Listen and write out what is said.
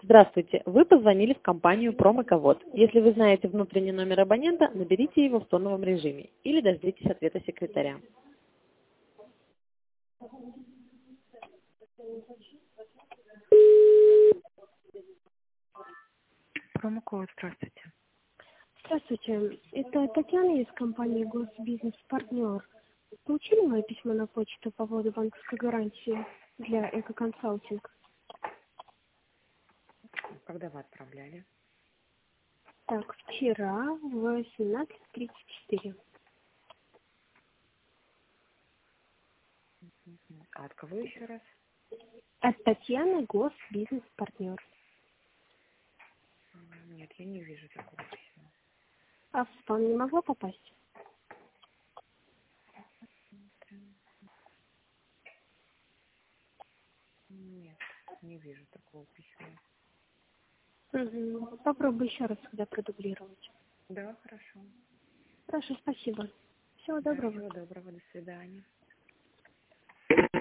Здравствуйте, вы позвонили в компанию «Промэковод». Если вы знаете внутренний номер абонента, наберите его в тоновом режиме или дождитесь ответа секретаря. Промокод, здравствуйте. Здравствуйте, это Татьяна из компании «Госбизнес-партнер». Получили мое письмо на почту по поводу банковской гарантии для экоконсалтинг? Когда вы отправляли? Так, вчера в 17:34. А от кого еще раз? От Татьяны, «Госбизнес-партнер». Нет, я не вижу такого письма. А в спам не могла попасть? Нет, не вижу такого письма. Угу. Попробуй еще раз тогда продублировать. Да, хорошо. Хорошо, спасибо. Всего Да, доброго. всего доброго, до свидания.